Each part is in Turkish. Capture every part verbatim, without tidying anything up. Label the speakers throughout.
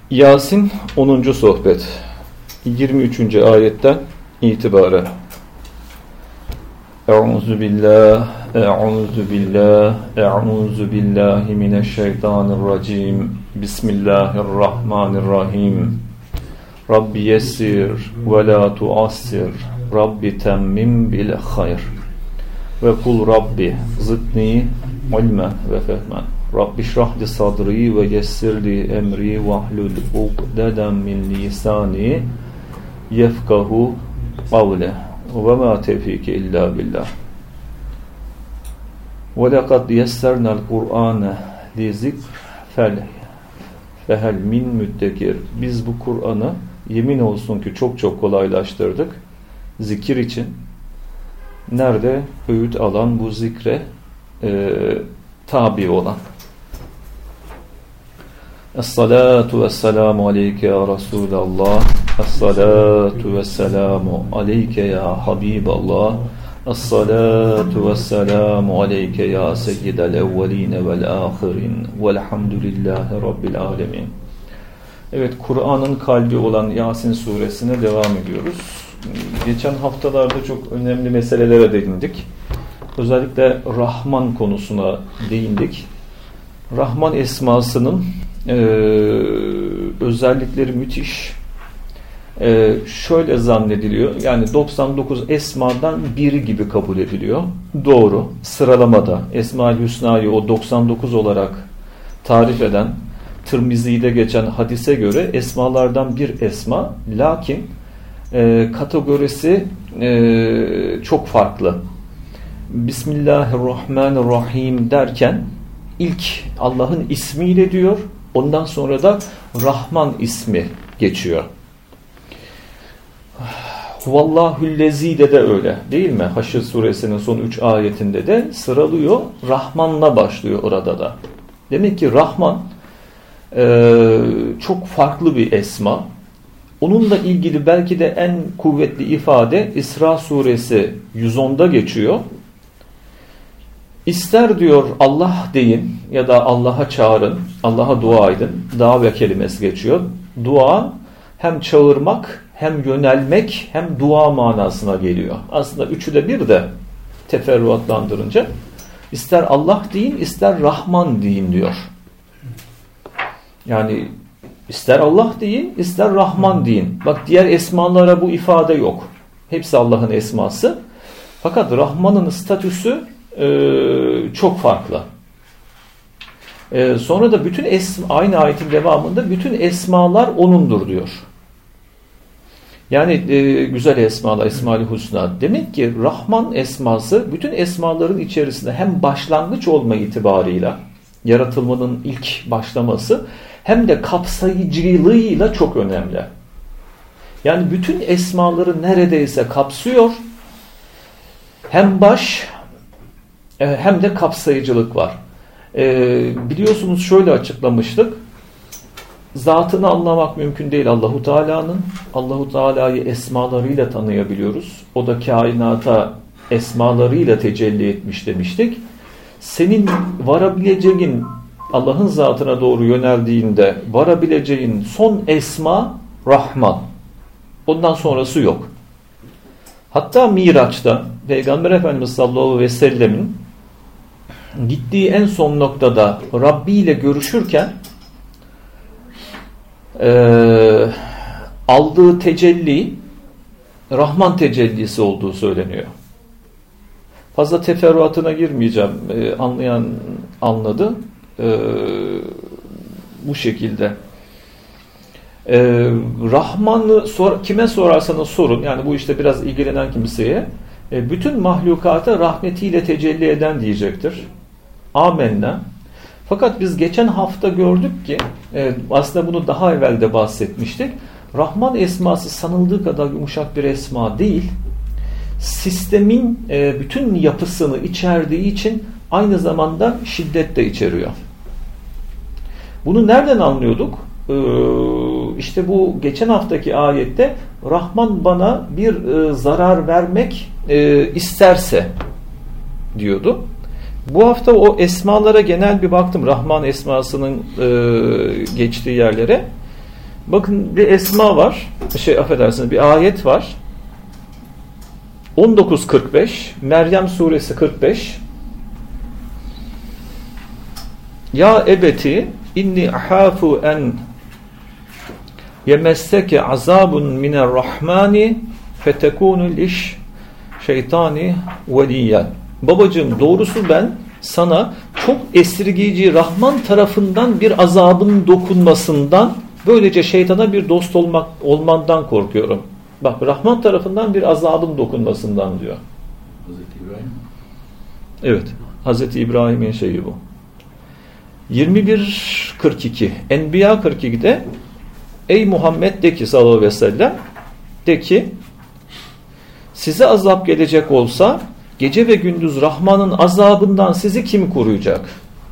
Speaker 1: Yasin onuncu sohbet yirmi üçüncü ayetten itibaren. Euzu billah, euzu billah, euzu billahi mineşşeytanirracim. Bismillahirrahmanirrahim. Rabbi yessir ve la tuassir. Rabbi temmim bil hayr. Ve kul Rabbi zidni ilmen ve fehmen. Rabbi şrahli sadri ve yessirli emri vahlul ukdeden min lisani yefkahu kavle ve ma tevfiki illa billah. Ve lekad yessernel Kur'ane li zikr fel fehel min müddekir. Biz bu Kur'an'ı yemin olsun ki çok çok kolaylaştırdık zikir için. Nerede? Öğüt alan, bu zikre e, tabi olan. Es-salatu vesselamu aleyke ya Resulallah. Es-salatu vesselamu aleyke ya Habiballah. Es-salatu vesselamu aleyke ya seyyidel evveline vel ahirin. Velhamdülillahi Rabbil alemin. Evet, Kur'an'ın kalbi olan Yasin suresine devam ediyoruz. Geçen haftalarda çok önemli meselelere değindik. Özellikle Rahman konusuna değindik. Rahman esmasının e, özellikleri müthiş. E, şöyle zannediliyor. Yani doksan dokuz esmadan biri gibi kabul ediliyor. Doğru. Sıralamada Esma-ül Hüsna'yı o doksan dokuz olarak tarif eden Tirmizi'de geçen hadise göre esmalardan bir esma. Lakin e, kategorisi e, çok farklı. Bismillahirrahmanirrahim derken ilk Allah'ın ismiyle diyor. Ondan sonra da Rahman ismi geçiyor. Huvallahullezî'de de öyle değil mi? Haşr suresinin son üç ayetinde de sıralıyor. Rahman'la başlıyor orada da. Demek ki Rahman e, çok farklı bir esma. Onunla ilgili belki de en kuvvetli ifade İsra suresi yüz onda geçiyor. İster diyor Allah deyin ya da Allah'a çağırın, Allah'a dua edin. Dava kelimesi geçiyor. Dua hem çağırmak, hem yönelmek, hem dua manasına geliyor. Aslında üçü de bir de teferruatlandırınca ister Allah deyin, ister Rahman deyin diyor. Yani ister Allah deyin, ister Rahman deyin. Bak, diğer esmalara bu ifade yok. Hepsi Allah'ın esması. Fakat Rahman'ın statüsü Ee, çok farklı. Ee, sonra da bütün esma, aynı ayetin devamında bütün esmalar O'nundur diyor. Yani e, güzel esmalar, Esma-ül Hüsna. Demek ki Rahman esması bütün esmaların içerisinde hem başlangıç olma itibarıyla, yaratılmanın ilk başlaması, hem de kapsayıcılığıyla çok önemli. Yani bütün esmaları neredeyse kapsıyor. Hem baş hem de kapsayıcılık var. Ee, biliyorsunuz şöyle açıklamıştık. Zatını anlamak mümkün değil Allahu Teala'nın. Allahu Teala'yı esmalarıyla tanıyabiliyoruz. O da kainata esmalarıyla tecelli etmiş demiştik. Senin varabileceğin, Allah'ın zatına doğru yöneldiğinde varabileceğin son esma Rahman. Ondan sonrası yok. Hatta Miraç'ta Peygamber Efendimiz sallallahu aleyhi ve sellemin gittiği en son noktada Rabbi ile görüşürken e, aldığı tecelli Rahman tecellisi olduğu söyleniyor. Fazla teferruatına girmeyeceğim. E, anlayan anladı. E, bu şekilde. E, Rahman'ı sor, kime sorarsanız sorun, yani bu işte biraz ilgilenen kimseye, e, bütün mahlukata rahmetiyle tecelli eden diyecektir. Amenna. Fakat biz geçen hafta gördük ki e, aslında bunu daha evvel de bahsetmiştik. Rahman esması sanıldığı kadar yumuşak bir esma değil. Sistemin e, bütün yapısını içerdiği için aynı zamanda şiddet de içeriyor. Bunu nereden anlıyorduk? Ee, işte bu geçen haftaki ayette Rahman bana bir e, zarar vermek e, isterse diyordu. Bu hafta o esmalara genel bir baktım. Rahman esmasının e, geçtiği yerlere. Bakın bir esma var. Şey affedersiniz bir ayet var. on dokuz kırk beş Meryem suresi kırk beş. Ya ebeti inni ahafu en yemesseke azabun minerrahmani fetekunul iş şeytani veliyen. Babacığım doğrusu ben sana çok esirgeyici Rahman tarafından bir azabın dokunmasından, böylece şeytana bir dost olmak olmandan korkuyorum. Bak Rahman tarafından bir azabın dokunmasından diyor.
Speaker 2: Hazreti İbrahim.
Speaker 1: Evet. Hazreti İbrahim'in şeyi bu. yirmi bir kırk iki Enbiya kırk iki'de ey Muhammed de ki sallallahu aleyhi ve sellem de ki size azap gelecek olsa gece ve gündüz Rahman'ın azabından sizi kim koruyacak?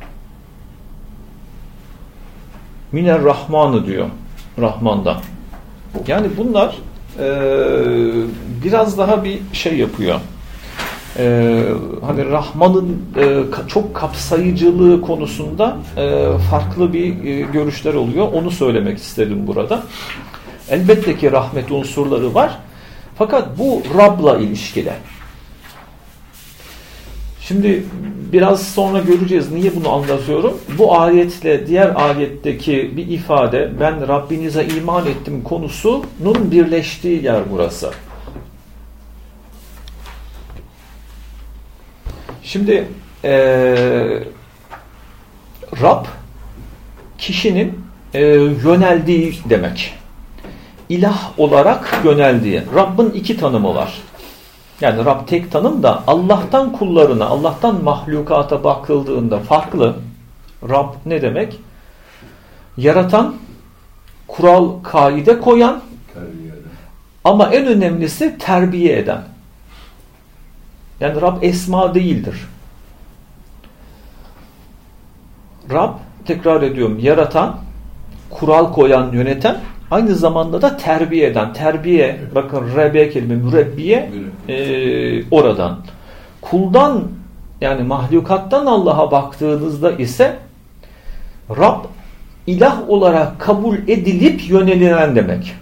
Speaker 1: Miner Rahman'ı diyor. Rahman'dan. Yani bunlar e, biraz daha bir şey yapıyor. E, hani Rahman'ın e, çok kapsayıcılığı konusunda e, farklı bir e, görüşler oluyor. Onu söylemek istedim burada. Elbette ki rahmet unsurları var. Fakat bu Rab'la ilişkili. Şimdi biraz sonra göreceğiz. Niye bunu anlatıyorum? Bu ayetle diğer ayetteki bir ifade, ben Rabbinize iman ettim konusunun birleştiği yer burası. Şimdi ee, Rab kişinin e, yöneldiği demek. İlah olarak yöneldiği. Rabbin iki tanımı var. Yani Rab tek tanım da Allah'tan kullarına, Allah'tan mahlukata bakıldığında farklı. Rab ne demek? Yaratan, kural, kaide koyan, ama en önemlisi terbiye eden. Yani Rab esma değildir. Rab, tekrar ediyorum, yaratan, kural koyan, yöneten, aynı zamanda da terbiye eden. Terbiye, bakın rebe kelime, mürebbiye e, oradan. Kuldan, yani mahlukattan Allah'a baktığınızda ise Rab, ilah olarak kabul edilip yönelilen demek.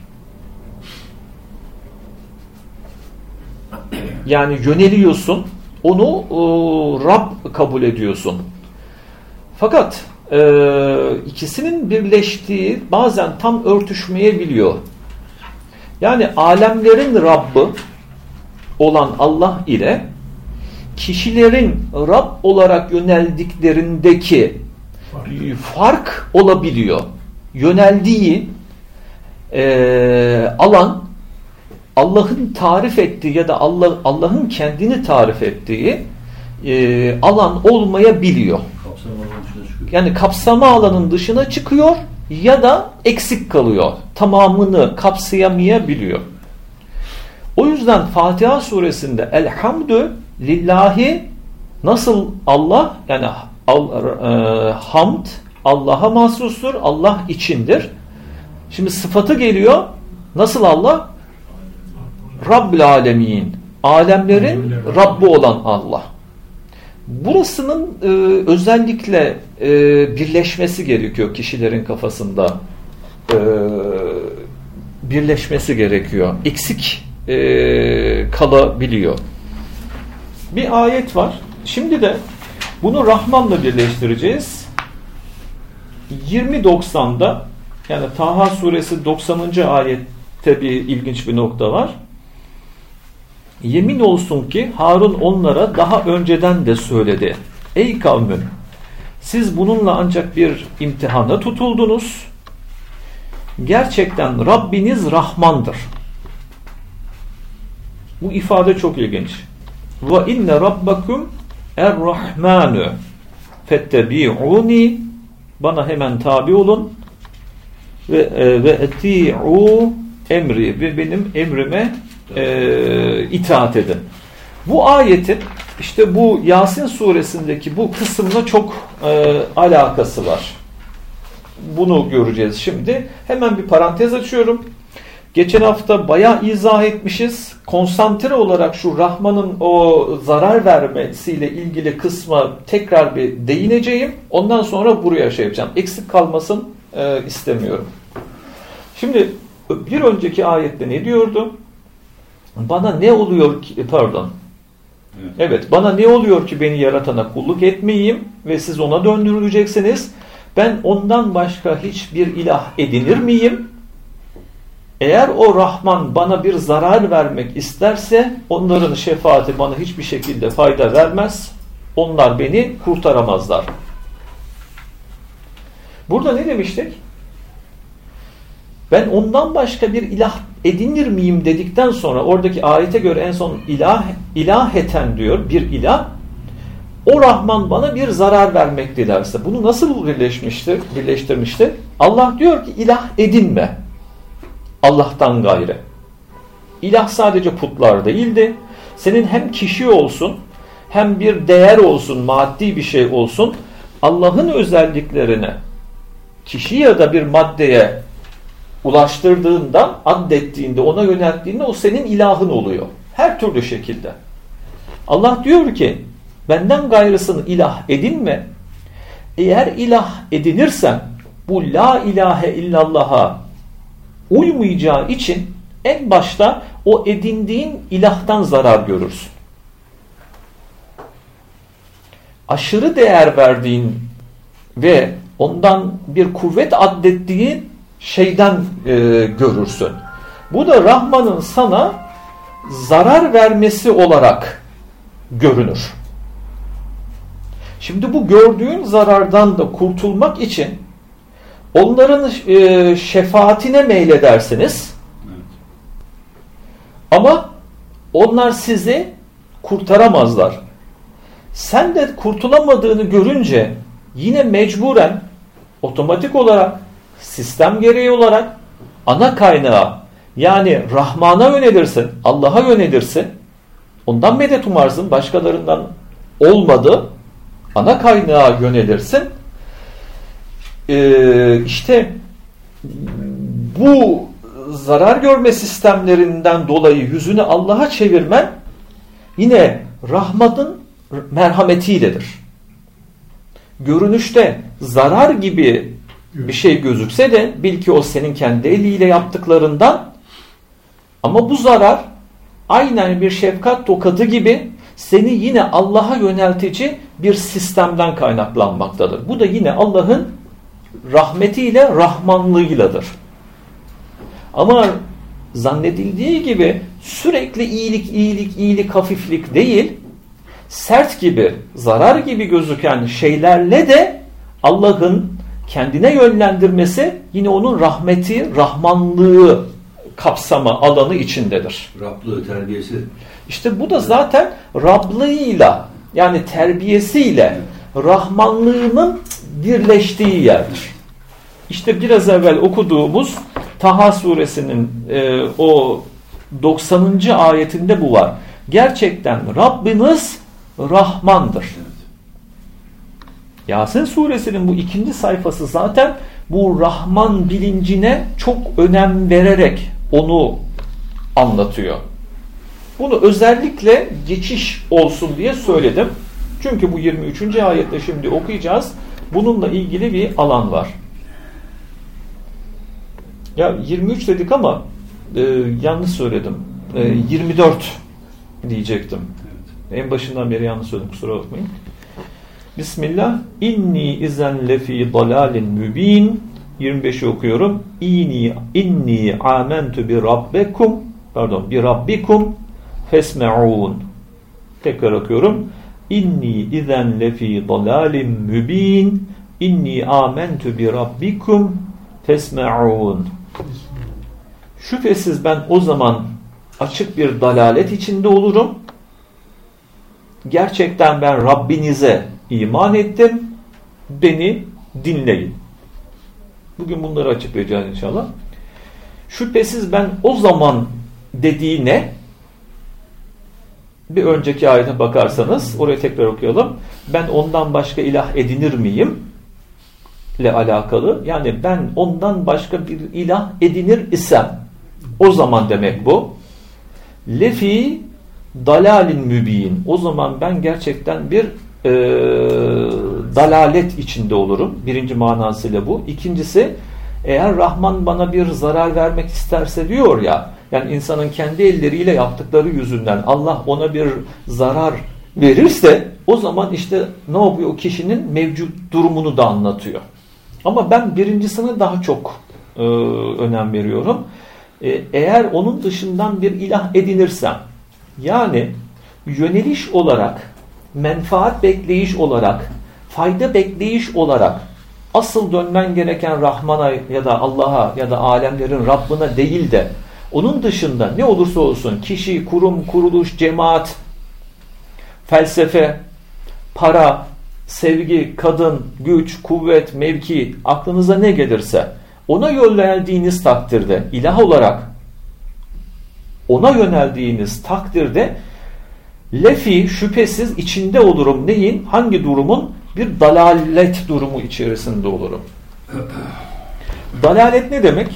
Speaker 1: Yani yöneliyorsun, onu e, Rab kabul ediyorsun. Fakat e, ikisinin birleştiği bazen tam örtüşmeyebiliyor. Yani alemlerin Rabbi olan Allah ile kişilerin Rab olarak yöneldiklerindeki fark, fark olabiliyor. Yöneldiği e, alan Allah'ın tarif ettiği ya da Allah Allah'ın kendini tarif ettiği e, alan olmayabiliyor. Yani kapsama alanın dışına çıkıyor ya da eksik kalıyor. Tamamını kapsayamayabiliyor. O yüzden Fatiha suresinde elhamdü lillahi, nasıl Allah, yani al, e, hamd Allah'a mahsustur, Allah içindir. Şimdi sıfatı geliyor. Nasıl Allah? Rabbül alemin. Alemlerin Rabbi olan Allah. Burasının e, özellikle e, birleşmesi gerekiyor kişilerin kafasında. E, birleşmesi gerekiyor. Eksik e, kalabiliyor. Bir ayet var. Şimdi de bunu Rahman'la birleştireceğiz. yirmi doksanda, yani Taha suresi doksanıncı ayette bir ilginç bir nokta var. Yemin olsun ki Harun onlara daha önceden de söyledi. Ey kavmim, siz bununla ancak bir imtihana tutuldunuz. Gerçekten Rabbiniz Rahmandır. Bu ifade çok ilginç. Ve inne rabbakum er-rahmanu fettebi'uni, bana hemen tabi olun ve ve eti'u emri, ve benim emrime e, itaat edin. Bu ayetin işte bu Yasin suresindeki bu kısımla çok e, alakası var. Bunu göreceğiz şimdi. Hemen bir parantez açıyorum. Geçen hafta bayağı izah etmişiz. Konsantre olarak şu Rahman'ın o zarar vermesiyle ilgili kısma tekrar bir değineceğim. Ondan sonra buraya şey yapacağım. Eksik kalmasın e, istemiyorum. Şimdi bir önceki ayette ne diyordu? Bana ne oluyor ki, pardon. Evet. evet, bana ne oluyor ki beni yaratana kulluk etmeyeyim ve siz ona döndürüleceksiniz. Ben ondan başka hiçbir ilah edinir miyim? Eğer o Rahman bana bir zarar vermek isterse onların şefaati bana hiçbir şekilde fayda vermez. Onlar beni kurtaramazlar. Burada ne demiştik? Ben ondan başka bir ilah edinir miyim dedikten sonra oradaki ayete göre en son ilah, ilaheten diyor, bir ilah. O Rahman bana bir zarar vermek dilerse bunu nasıl birleşmiştir, birleştirmiştir? Allah diyor ki ilah edinme. Allah'tan gayrı. İlah sadece putlar değildi. Senin hem kişi olsun, hem bir değer olsun, maddi bir şey olsun, Allah'ın özelliklerine, kişi ya da bir maddeye ulaştırdığında, addettiğinde, ona yönelttiğinde o senin ilahın oluyor. Her türlü şekilde. Allah diyor ki, benden gayrısını ilah edinme. Eğer ilah edinirsen, bu la ilahe illallah'a uymayacağı için en başta o edindiğin ilahtan zarar görürsün. Aşırı değer verdiğin ve ondan bir kuvvet addettiğin şeyden e, görürsün. Bu da Rahman'ın sana zarar vermesi olarak görünür. Şimdi bu gördüğün zarardan da kurtulmak için onların e, şefaatine meyledersiniz. Evet. Ama onlar sizi kurtaramazlar. Sen de kurtulamadığını görünce yine mecburen, otomatik olarak, sistem gereği olarak ana kaynağa, yani Rahman'a yönelirsin, Allah'a yönelirsin. Ondan medet umarsın, başkalarından olmadı. Ana kaynağa yönelirsin. Ee, işte bu zarar görme sistemlerinden dolayı yüzünü Allah'a çevirmen yine rahmatın merhametiyledir. Görünüşte zarar gibi bir şey gözükse de bil ki o senin kendi eliyle yaptıklarından, ama bu zarar aynen bir şefkat tokadı gibi seni yine Allah'a yöneltici bir sistemden kaynaklanmaktadır. Bu da yine Allah'ın rahmetiyle, rahmanlığıyladır. Ama zannedildiği gibi sürekli iyilik, iyilik, iyilik, hafiflik değil, sert gibi, zarar gibi gözüken şeylerle de Allah'ın kendine yönlendirmesi yine onun rahmeti, rahmanlığı kapsama alanı içindedir.
Speaker 2: Rablığı, terbiyesi.
Speaker 1: İşte bu da zaten Rablığıyla, yani terbiyesiyle rahmanlığının birleştiği yerdir. İşte biraz evvel okuduğumuz Taha suresinin e, o doksanıncı ayetinde bu var. Gerçekten Rabbiniz Rahmandır. Yasin suresinin bu ikinci sayfası zaten bu Rahman bilincine çok önem vererek onu anlatıyor. Bunu özellikle geçiş olsun diye söyledim. Çünkü bu yirmi üçüncü ayette şimdi okuyacağız. Bununla ilgili bir alan var. Ya yirmi üç dedik ama e, yanlış söyledim. E, yirmi dört diyecektim. Evet. En başından beri yanlış söyledim. Kusura bakmayın. Bismillah. İnni izen lefi dalalin mübin. yirmi beşi okuyorum. İnni inni amentu bi rabbikum. Pardon, bi rabbikum fesme'un. Tekrar okuyorum. İnni izen lefi dalalin mübin. İnni amentu bi rabbikum fesme'un. Şüphesiz ben o zaman açık bir dalalet içinde olurum. Gerçekten ben Rabbinize iman ettim. Beni dinleyin. Bugün bunları açıklayacağız inşallah. Şüphesiz ben o zaman dediği ne? Bir önceki ayete bakarsanız, oraya tekrar okuyalım. Ben ondan başka ilah edinir miyim? ile alakalı. Yani ben ondan başka bir ilah edinir isem, o zaman demek bu. Lefi dalalin mübin. O zaman ben gerçekten bir e, dalalet içinde olurum. Birinci manasıyla bu. İkincisi, Eğer Rahman bana bir zarar vermek isterse diyor ya, yani insanın kendi elleriyle yaptıkları yüzünden Allah ona bir zarar verirse, o zaman işte ne yapıyor? O kişinin mevcut durumunu da anlatıyor. Ama ben birincisine daha çok e, önem veriyorum. E, eğer onun dışından bir ilah edinirsem, yani yöneliş olarak, menfaat bekleyiş olarak, fayda bekleyiş olarak asıl dönmen gereken Rahman'a ya da Allah'a ya da alemlerin Rabbine değil de onun dışında ne olursa olsun kişi, kurum, kuruluş, cemaat, felsefe, para, sevgi, kadın, güç, kuvvet, mevki, aklınıza ne gelirse ona yöneldiğiniz takdirde, ilah olarak ona yöneldiğiniz takdirde lefi şüphesiz içinde olurum. Neyin? Hangi durumun? Bir dalalet durumu içerisinde olurum. Dalalet ne demek?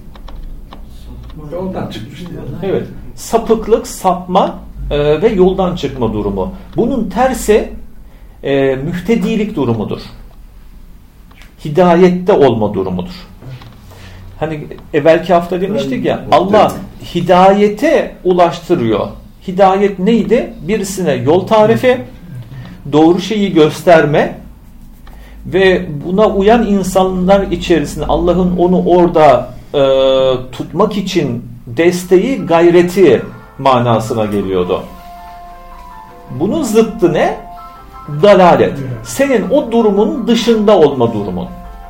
Speaker 2: Yoldan çıkmış.
Speaker 1: Evet. Sapıklık, sapma e, ve yoldan çıkma durumu. Bunun tersi e, mühtedilik durumudur. Hidayette olma durumudur. Hani evvelki hafta demiştik ya, Allah hidayete ulaştırıyor. Hidayet neydi? Birisine yol tarifi, doğru şeyi gösterme ve buna uyan insanlar içerisinde Allah'ın onu orada e, tutmak için desteği, gayreti manasına geliyordu. Bunun zıttı ne? Dalalet. Senin o durumun dışında olma durumun.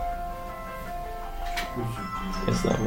Speaker 1: Estağfurullah.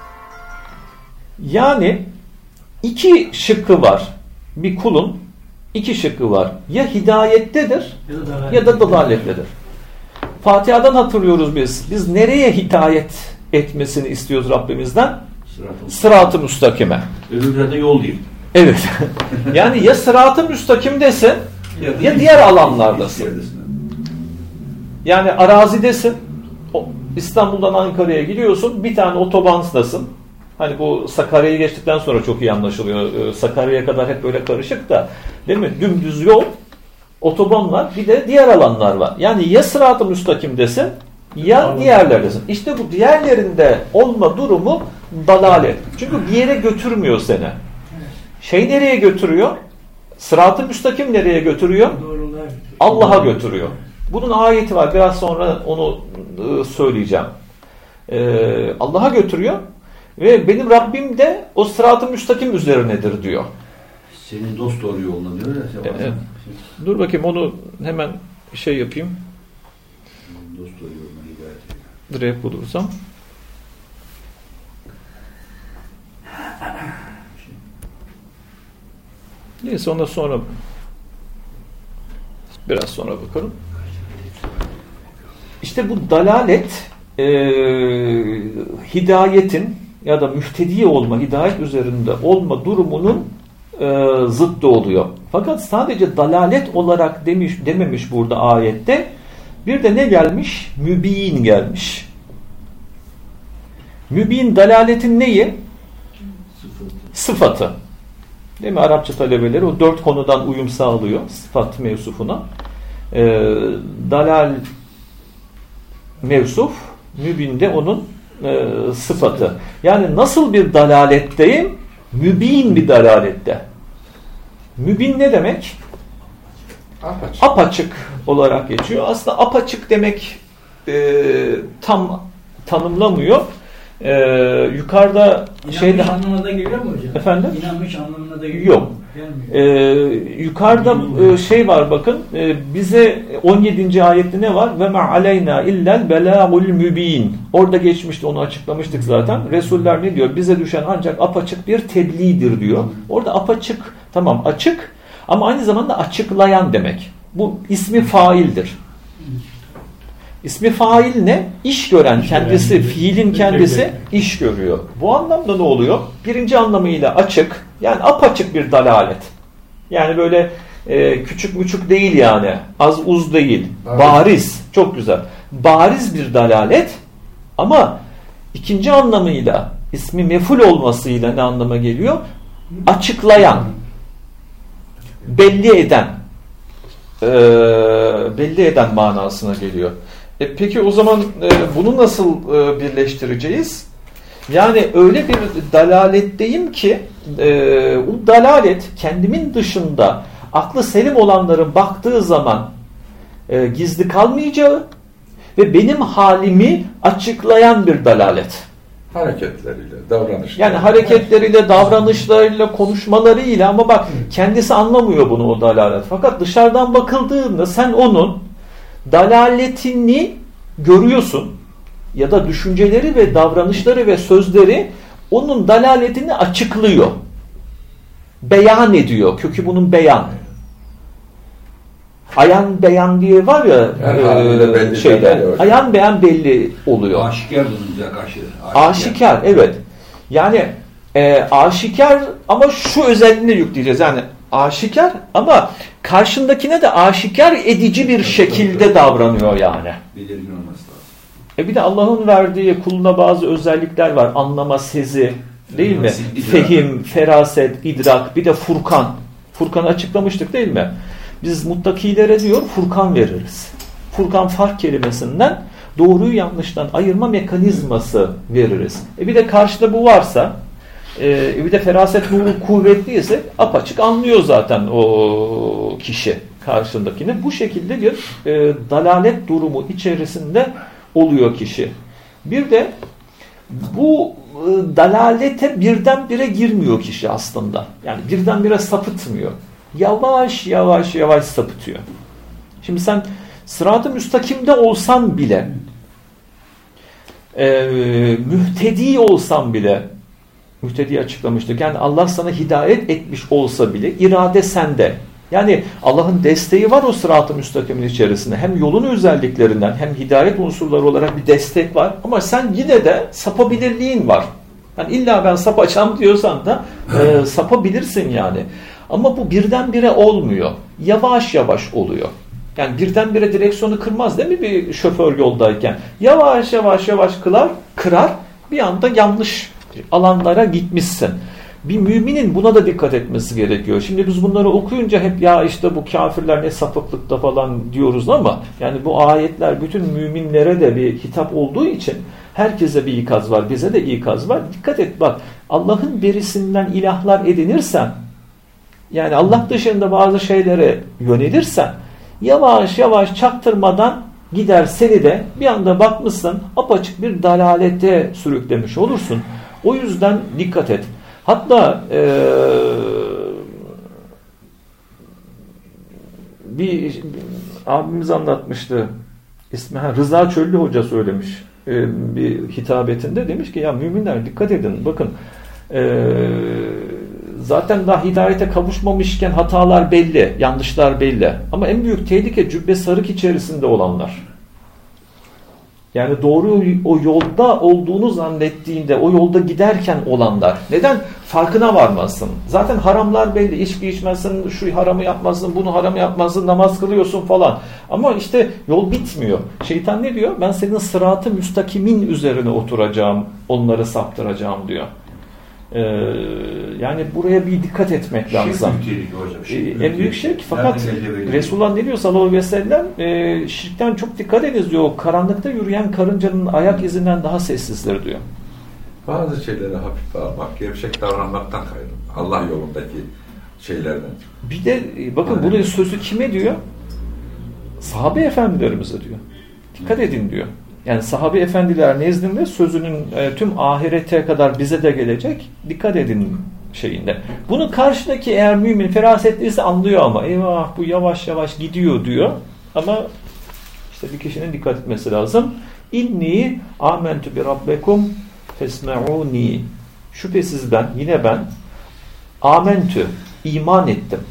Speaker 1: Yani iki şıkkı var. Bir kulun iki şıkkı var. Ya hidayettedir ya da dalalettedir. Fatiha'dan hatırlıyoruz biz. Biz nereye hidayet etmesini istiyoruz Rabbimizden? Sırat-ı müstakime.
Speaker 3: Öbürlerde yol değil.
Speaker 1: Evet. Yani ya sırat-ı müstakimdesin ya diğer alanlardasın. Yani arazidesin. İstanbul'dan Ankara'ya gidiyorsun. Bir tane otobandasın. Hani bu Sakarya'yı geçtikten sonra çok iyi anlaşılıyor. Sakarya'ya kadar hep böyle karışık da. Değil mi? Dümdüz yol, otoban var. Bir de diğer alanlar var. Yani ya sırat-ı müstakimdesin ya Anladım. diğerlerdesin. İşte bu diğerlerinde olma durumu dalalet. Çünkü bir yere götürmüyor seni. Şey nereye götürüyor? Sırat-ı müstakim nereye götürüyor? Allah'a götürüyor. Bunun ayeti var. Biraz sonra onu söyleyeceğim. Ee, Allah'a götürüyor. Ve benim Rabbim de o sırat-ı müstakim üzerinedir diyor.
Speaker 3: Senin dost doğru yoluna diyor ya.
Speaker 1: Evet. Dur bakayım onu hemen şey yapayım.
Speaker 3: Dost doğru yoluna hidayet ediyor.
Speaker 1: Direkt bulursam. Neyse ona sonra biraz sonra bakalım. İşte bu dalalet e, hidayetin ya da mühtedi olma, hidayet üzerinde olma durumunun e, zıttı oluyor. Fakat sadece dalalet olarak demiş dememiş burada ayette. Bir de ne gelmiş? Mübin gelmiş. Mübin dalaletin neyi?
Speaker 3: Sıfatı.
Speaker 1: Sıfatı. Değil mi? Arapça talebeleri o dört konudan uyum sağlıyor sıfat mevsufuna. E, dalal mevsuf, mübin de onun e, sıfatı. Yani nasıl bir dalaletteyim? Mübin bir dalalette. Mübin ne demek?
Speaker 2: Apaçık.
Speaker 1: Apaçık olarak geçiyor. Aslında apaçık demek e, tam tanımlamıyor. E, yukarıda
Speaker 4: İnanmış
Speaker 1: şeyde
Speaker 4: anlamına da geliyor mu hocam?
Speaker 1: Efendim?
Speaker 4: İnanmış anlamına da geliyor
Speaker 1: Yok.
Speaker 4: mu? Gelmiyor.
Speaker 1: Ee, yukarıda e, şey var bakın e, bize on yedinci ayette ne var? Ve ma aleyna illel belâgul mübin. Orada geçmişti, onu açıklamıştık zaten. Resuller ne diyor? Bize düşen ancak apaçık bir tebliğdir diyor. Orada apaçık, tamam açık ama aynı zamanda açıklayan demek. Bu ismi faildir. İsmi fail ne? İş gören kendisi, fiilin kendisi iş görüyor. Bu anlamda ne oluyor? Birinci anlamıyla açık, yani apaçık bir dalalet. Yani böyle e, küçük müçük değil yani. Az uz değil. Bariz. Bariz. Çok güzel. Bariz bir dalalet ama ikinci anlamıyla ismi meful olmasıyla ne anlama geliyor? Açıklayan, belli eden, e, belli eden manasına geliyor. E peki o zaman e, bunu nasıl e, birleştireceğiz? Yani öyle bir dalaletteyim ki e, o dalalet kendimin dışında aklı selim olanların baktığı zaman e, gizli kalmayacağı ve benim halimi açıklayan bir dalalet.
Speaker 2: Hareketleriyle, davranışlarıyla.
Speaker 1: Yani hareketleriyle, davranışlarıyla, konuşmalarıyla ama bak kendisi anlamıyor bunu o dalalet. Fakat dışarıdan bakıldığında sen onun dalaletini görüyorsun ya da düşünceleri ve davranışları ve sözleri onun dalaletini açıklıyor. Beyan ediyor. Kökü bunun beyan. Ayan beyan diye var ya
Speaker 2: yani
Speaker 1: e, şeyler. Ayan beyan belli oluyor.
Speaker 3: Aşikar bulunacak aşırı.
Speaker 1: Aşikar. aşikar evet. Yani e, aşikar ama şu özelliğini yükleyeceğiz. Yani aşikar ama karşındakine de aşikar edici bir şekilde davranıyor yani.
Speaker 3: Belirgin olması lazım.
Speaker 1: E bir de Allah'ın verdiği kuluna bazı özellikler var. Anlama, sezi, değil mi? Fehim, feraset, idrak, bir de Furkan. Furkan'ı açıklamıştık değil mi? Biz muttakilere diyor Furkan veririz. Furkan fark kelimesinden doğruyu yanlıştan ayırma mekanizması veririz. E bir de karşıda bu varsa, e bir de feraset nuru kuvvetliyse apaçık anlıyor zaten o kişi karşındakini. Bu şekilde bir e, dalalet durumu içerisinde oluyor kişi. Bir de bu e, dalalete birdenbire girmiyor kişi aslında. Yani birdenbire sapıtmıyor. Yavaş yavaş yavaş sapıtıyor. Şimdi sen sırat-ı müstakimde olsan bile e, mühtedi olsan bile mühtedi açıklamıştık. Yani Allah sana hidayet etmiş olsa bile irade sende. Yani Allah'ın desteği var o sırat-ı müstakimin içerisinde. Hem yolun özelliklerinden hem hidayet unsurları olarak bir destek var. Ama sen yine de sapabilirliğin var. Yani illa ben sapacağım diyorsan da e, sapabilirsin yani. Ama bu birdenbire olmuyor. Yavaş yavaş oluyor. Yani birdenbire direksiyonu kırmaz değil mi bir şoför yoldayken? Yavaş yavaş yavaş kırar, kırar. Bir anda yanlış alanlara gitmişsin. Bir müminin buna da dikkat etmesi gerekiyor. Şimdi biz bunları okuyunca hep ya işte bu kafirler ne sapıklıkta falan diyoruz ama yani bu ayetler bütün müminlere de bir hitap olduğu için herkese bir ikaz var, bize de ikaz var. Dikkat et bak, Allah'ın berisinden ilahlar edinirsen, yani Allah dışında bazı şeylere yönelirsen yavaş yavaş çaktırmadan gider seni de bir anda bakmışsın apaçık bir dalalete sürüklemiş olursun. O yüzden dikkat et. Hatta ee, bir, bir abimiz anlatmıştı. İsmi ha, Rıza Çöllü Hoca söylemiş ee, bir hitabetinde, demiş ki ya müminler dikkat edin, bakın ee, zaten daha hidayete kavuşmamışken hatalar belli, yanlışlar belli. Ama en büyük tehlike cübbe sarık içerisinde olanlar. Yani doğru o yolda olduğunu zannettiğinde, o yolda giderken olanlar. Neden? Farkına varmazsın. Zaten haramlar belli. İçki içmezsin, şu haramı yapmazsın, bunu haramı yapmazsın, namaz kılıyorsun falan. Ama işte yol bitmiyor. Şeytan ne diyor? Ben senin sırat-ı müstakimin üzerine oturacağım, onları saptıracağım diyor. Ee, yani buraya bir dikkat etmek lazım. Ee, en büyük şirk. Fakat Resulullah ne diyor sallallahu aleyhi ve sellem? E, şirkten çok dikkat ediniz diyor. Karanlıkta yürüyen karıncanın ayak izinden daha sessizdir diyor.
Speaker 2: Bazı şeylere hafif almak, gevşek davranmaktan kaynaklı. Allah yolundaki şeylerden.
Speaker 1: Bir de bakın yani, burada sözü kime diyor? Sahabe efendilerimize diyor. Dikkat edin diyor. Yani sahabe efendiler nezdinde sözünün e, tüm ahirete kadar bize de gelecek. Dikkat edin şeyinde. Bunun karşıdaki eğer mümin ferasetliyse anlıyor ama eyvah bu yavaş yavaş gidiyor diyor. Ama işte bir kişinin dikkat etmesi lazım. İnni amentu bi rabbekum fesme'uni. Şüphesiz ben, yine ben amentü, iman ettim.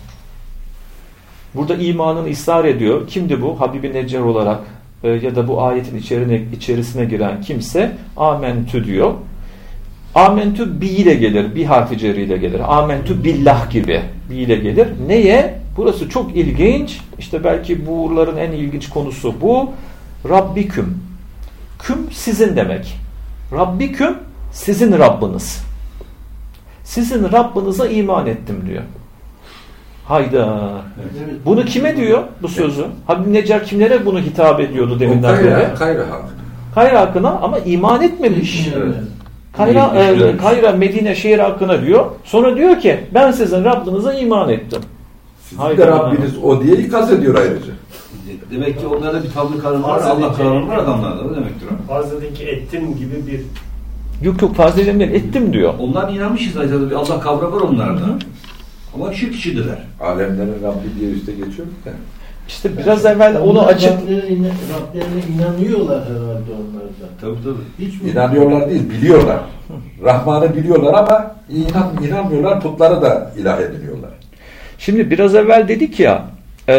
Speaker 1: Burada imanını ısrar ediyor. Kimdi bu? Habibi Neccar olarak ya da bu ayetin içerine, içerisine giren kimse amentü diyor. Amentü bi ile gelir. Bi harfi ceri ile gelir. Amentü billah gibi bi ile gelir. Neye? Burası çok ilginç. İşte belki buğurların en ilginç konusu bu. Rabbiküm. Küm sizin demek. Rabbiküm sizin Rabbiniz. Sizin Rabbinize iman ettim diyor. Hayda.
Speaker 3: Evet.
Speaker 1: Bunu kime diyor bu sözü? Habib Necar kimlere bunu hitap ediyordu deminden beri?
Speaker 2: Kayra, Kayra halkı.
Speaker 1: Kayra halkına ama iman etmemiş.
Speaker 3: Evet.
Speaker 1: Kayra, e,
Speaker 3: Düşünmemiş.
Speaker 1: Kayra Medine şehir hakkına diyor. Sonra diyor ki ben sizin Rabbinize iman ettim.
Speaker 2: Sizin
Speaker 1: Hayda.
Speaker 2: de Rabbiniz o diye ikaz ediyor ayrıca.
Speaker 3: Demek ki onlarda bir tabi kararı var,
Speaker 4: Farz
Speaker 3: Allah
Speaker 4: edince-
Speaker 3: kararı var adamlarda, o demektir o.
Speaker 4: Farz edin ki ettim gibi bir
Speaker 1: Yok yok fazla değil ettim diyor.
Speaker 3: Onlar inanmışız zaten, bir Allah kavramı var onlarda. Ama şirk içindeler.
Speaker 2: Alemlerin Rabbi diye üstte geçiyor mu?
Speaker 1: İşte biraz evvel onu
Speaker 5: Onlar
Speaker 1: açık...
Speaker 5: Rablerine, Rablerine inanıyorlar herhalde onlar da.
Speaker 3: Tabii tabii.
Speaker 5: Hiç mi?
Speaker 2: İnanıyorlar değil, biliyorlar. Rahman'ı biliyorlar ama inan, inanmıyorlar, putları da ilah ediniyorlar.
Speaker 1: Şimdi biraz evvel dedik ya ee,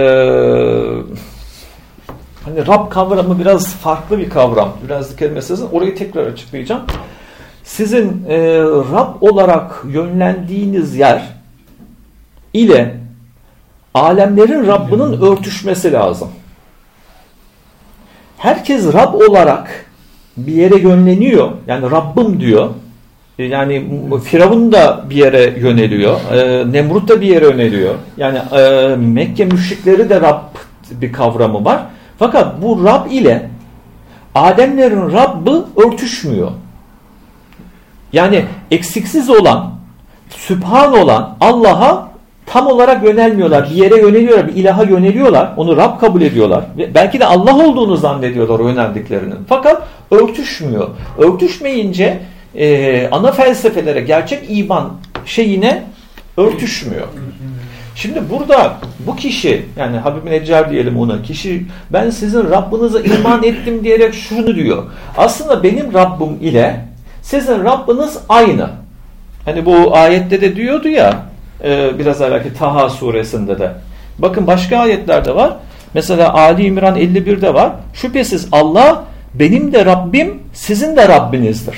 Speaker 1: hani Rab kavramı biraz farklı bir kavram. Biraz dikkat etmesiniz. Orayı tekrar açıklayacağım. Sizin e, Rab olarak yönlendiğiniz yer ile alemlerin Rabbinin örtüşmesi lazım. Herkes Rab olarak bir yere yönleniyor. Yani Rabbim diyor. Yani Firavun da bir yere yöneliyor. E, Nemrut da bir yere yöneliyor. Yani e, Mekke müşrikleri de Rab bir kavramı var. Fakat bu Rab ile alemlerin Rabbi örtüşmüyor. Yani eksiksiz olan, Sübhan olan Allah'a tam olarak yönelmiyorlar. Bir yere yöneliyorlar, bir ilaha yöneliyorlar. Onu Rab kabul ediyorlar. Ve belki de Allah olduğunu zannediyorlar o yöneldiklerinin. Fakat örtüşmüyor. Örtüşmeyince e, ana felsefelere, gerçek iman şeyine örtüşmüyor. Şimdi burada bu kişi, yani Habib Necar diyelim ona, kişi ben sizin Rabbinize iman ettim diyerek şunu diyor. Aslında benim Rabbim ile sizin Rabbiniz aynı. Hani bu ayette de diyordu ya, e, biraz evvelki Taha suresinde de. Bakın başka ayetlerde var. Mesela Ali İmran elli birde var. Şüphesiz Allah benim de Rabbim, sizin de Rabbinizdir.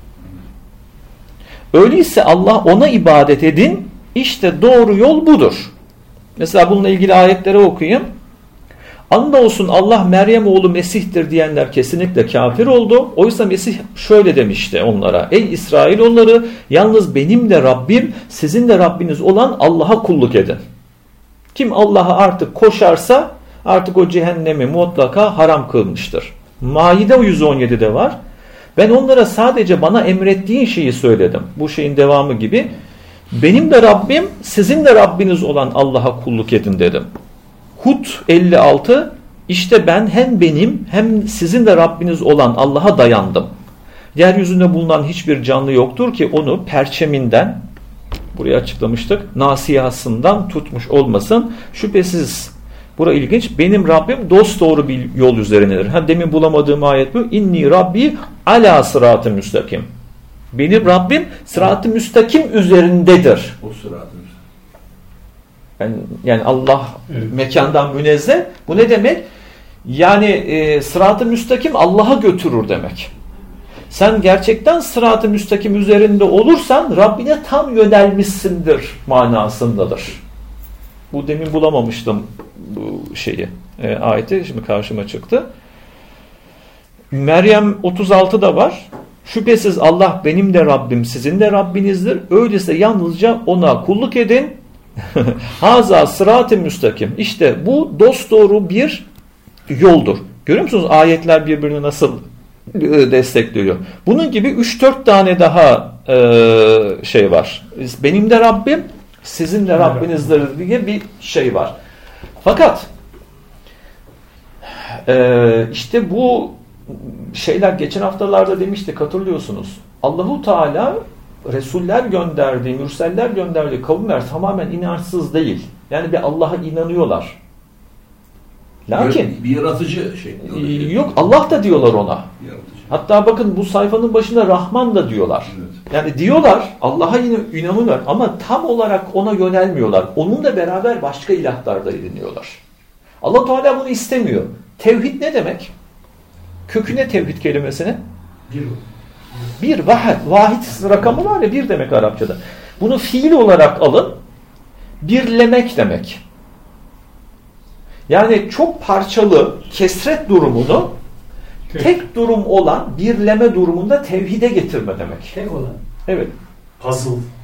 Speaker 1: Öyleyse Allah ona ibadet edin. İşte doğru yol budur. Mesela bununla ilgili ayetleri okuyayım. Andolsun Allah Meryem oğlu Mesih'tir diyenler kesinlikle kafir oldu. Oysa Mesih şöyle demişti onlara. Ey İsrailoğulları, yalnız benim de Rabbim, sizin de Rabbiniz olan Allah'a kulluk edin. Kim Allah'a artık koşarsa artık o cehennemi mutlaka haram kılmıştır. Maide yüz on yedide var. Ben onlara sadece bana emrettiğin şeyi söyledim. Bu şeyin devamı gibi. Benim de Rabbim, sizin de Rabbiniz olan Allah'a kulluk edin dedim. Hud elli altı, işte ben hem benim hem sizin de Rabbiniz olan Allah'a dayandım. Yeryüzünde bulunan hiçbir canlı yoktur ki onu perçeminden, buraya açıklamıştık, nasihasından tutmuş olmasın. Şüphesiz, bura ilginç, benim Rabbim dosdoğru bir yol üzerindedir. Ha, demin bulamadığım ayet bu. İnni Rabbi ala sırat-ı müstakim. Benim Rabbim sırat-ı müstakim üzerindedir.
Speaker 3: O sıratımız.
Speaker 1: Yani, yani Allah evet. Mekandan münezzeh. Bu ne demek? Yani e, sırat-ı müstakim Allah'a götürür demek. Sen gerçekten sırat-ı müstakim üzerinde olursan Rabbine tam yönelmişsindir manasındadır. Bu demin bulamamıştım bu şeyi. E, ayeti şimdi karşıma çıktı. Meryem otuz altıda var. Şüphesiz Allah benim de Rabbim, sizin de Rabbinizdir. Öyleyse yalnızca ona kulluk edin. Haza sırat-ı müstakim. İşte bu dosdoğru bir yoldur. Görüyor musunuz ayetler birbirini nasıl destekliyor? Bunun gibi üç dört tane daha e, şey var. Benim de Rabbim, sizin de Rabbinizdir diye bir şey var. Fakat e, işte bu şeyler geçen haftalarda demiştik, hatırlıyorsunuz. Allahu Teala Resuller gönderdiği, mürseller gönderdiği kavimler tamamen inançsız değil. Yani bir Allah'a inanıyorlar. Lakin
Speaker 3: bir yaratıcı şey.
Speaker 1: Yok, Allah da diyorlar ona.
Speaker 3: Yaratıcı.
Speaker 1: Hatta bakın bu sayfanın başında Rahman da diyorlar.
Speaker 3: Evet.
Speaker 1: Yani diyorlar, Allah'a inanıyorlar ama tam olarak ona yönelmiyorlar. Onunla beraber başka ilahlar da ediniyorlar. Allah Teala bunu istemiyor. Tevhid ne demek? Köküne tevhid kelimesine
Speaker 4: bir
Speaker 1: bir vahid, vahid rakamı var ya, bir demek Arapçada. Bunu fiil olarak alın, birlemek demek. Yani çok parçalı kesret durumunu tek, tek durum olan birleme durumunda tevhide getirme demek.
Speaker 4: Tek olan.
Speaker 1: Evet.
Speaker 4: Puzzle.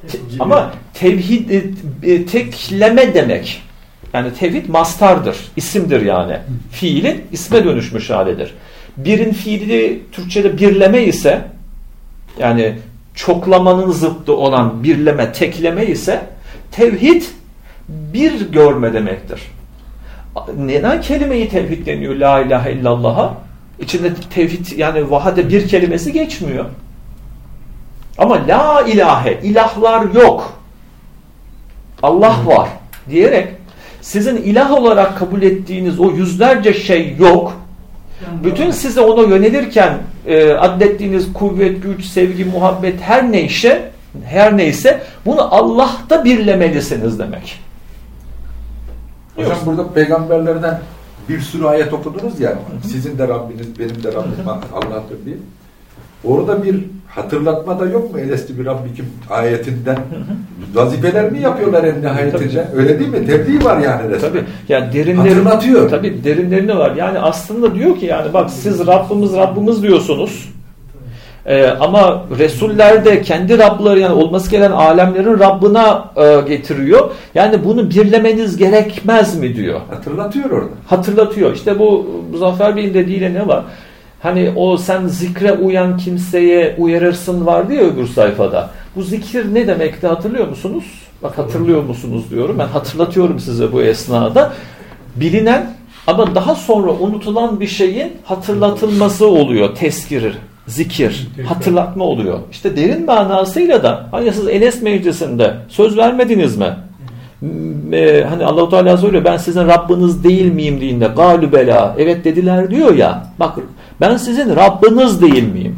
Speaker 1: Te, ama tevhid e, e, tekleme demek. Yani tevhid mastardır, isimdir yani. Fiilin isme dönüşmüş halidir. Birin fiili Türkçe'de birleme ise, yani çoklamanın zıttı olan birleme, tekleme ise tevhid bir görme demektir. Neden kelime-i tevhid deniyor la ilahe illallah'a? İçinde tevhid yani vahade bir kelimesi geçmiyor. Ama la ilahe, ilahlar yok. Allah var diyerek sizin ilah olarak kabul ettiğiniz o yüzlerce şey yok. Bütün size ona yönelirken e, adettiğiniz kuvvet, güç, sevgi, muhabbet her neyse, her neyse bunu Allah'ta birlemelisiniz demek.
Speaker 2: Hocam burada peygamberlerden bir sürü ayet okudunuz ya. Sizin de Rabbiniz, benim de Rabbim Allah'tır diye. Orada bir hatırlatma da yok mu? Elesti bir Rabbikim ayetinden. Vazifeler mi yapıyorlar en nihayetinde? Öyle değil mi? Tebliğ var yani resmen.
Speaker 1: Tabii. Yani derinleri,
Speaker 2: hatırlatıyor.
Speaker 1: Tabii derinlerine var. Yani aslında diyor ki yani bak siz Rabbimiz Rabbimiz diyorsunuz. Ee, ama Resuller de kendi Rabları yani olması gereken alemlerin Rabbına e, getiriyor. Yani bunu birlemeniz gerekmez mi diyor.
Speaker 2: Hatırlatıyor orada.
Speaker 1: Hatırlatıyor. İşte bu Muzaffer Bey'in dediğiyle ne var? Hani o sen zikre uyan kimseye uyarırsın vardı ya öbür sayfada. Bu zikir ne demekti hatırlıyor musunuz? Bak hatırlıyor musunuz diyorum. Ben hatırlatıyorum size bu esnada. Bilinen ama daha sonra unutulan bir şeyin hatırlatılması oluyor. Tezkir, zikir, hatırlatma oluyor. İşte derin manasıyla da hani siz Enes Meclisi'nde söz vermediniz mi? Ee, hani Allah-u Teala söylüyor ben sizin Rabbiniz değil miyim deyince galü bela evet dediler diyor ya bak ben sizin Rabbiniz değil miyim?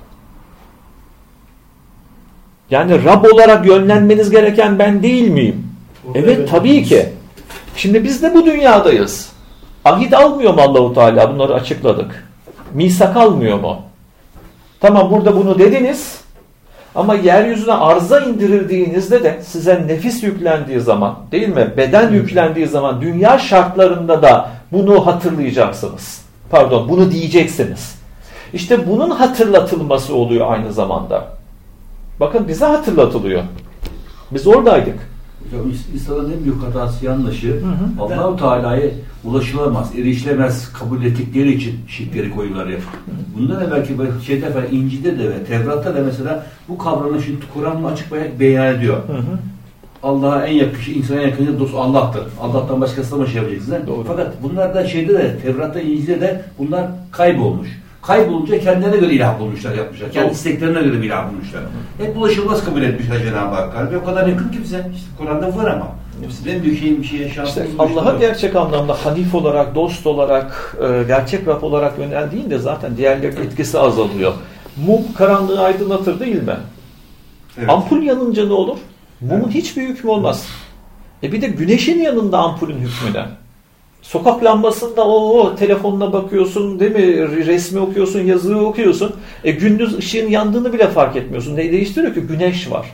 Speaker 1: Yani Rab olarak yönlenmeniz gereken ben değil miyim? Evet, evet tabii ki. Şimdi biz de bu dünyadayız. Ahit almıyor mu Allah-u Teala? Bunları açıkladık. Misak almıyor mu? Tamam burada bunu dediniz. Ama yeryüzüne arza indirildiğinizde de size nefis yüklendiği zaman, değil mi? Beden yüklendiği zaman dünya şartlarında da bunu hatırlayacaksınız. Pardon, bunu diyeceksiniz. İşte bunun hatırlatılması oluyor aynı zamanda. Bakın bize hatırlatılıyor. Biz oradaydık.
Speaker 3: Hocam İslam'ın en büyük hatası yanlışı Allah-u Teala'ya ulaşılamaz, erişilemez kabul ettikleri için şirkleri koyuyorlar ya. Bundan evvelki şeyde falan İncil'de de ve Tevrat'ta da mesela bu kavramı şimdi Kur'an'la açık beyan ediyor. Hı hı. Allah'a en yakın, insana en yakın dost Allah'tır. Allah'tan başkasına mı şey yapacaksınız? Fakat bunlardan şeyde de Tevrat'ta, İncil'de de bunlar kaybolmuş. Kaybolunca kendilerine göre ilah bulmuşlar, yapmışlar. Kendi isteklerine göre bir ilah bulmuşlar. Hep ulaşılmaz kabul etmişler Cenab-ı Hak. Kalbi o kadar yakın ki bize. İşte Kur'an'da var ama. İşte en büyük şeyin bir şeye şansımız
Speaker 1: işte Allah'a gerçek anlamda hanif olarak, dost olarak, gerçek Rab olarak yöneldiğinde zaten diğerlerinin etkisi azalıyor. Mum karanlığı aydınlatır değil mi? Evet. Ampul yanınca ne olur? Mumun evet. hiçbir hükmü olmaz. E bir de güneşin yanında ampulün hükmüne. Sokak lambasında o, o telefonuna bakıyorsun değil mi? Resmi okuyorsun, yazıyı okuyorsun. E gündüz ışığın yandığını bile fark etmiyorsun. Ne değiştiriyor ki? Güneş var.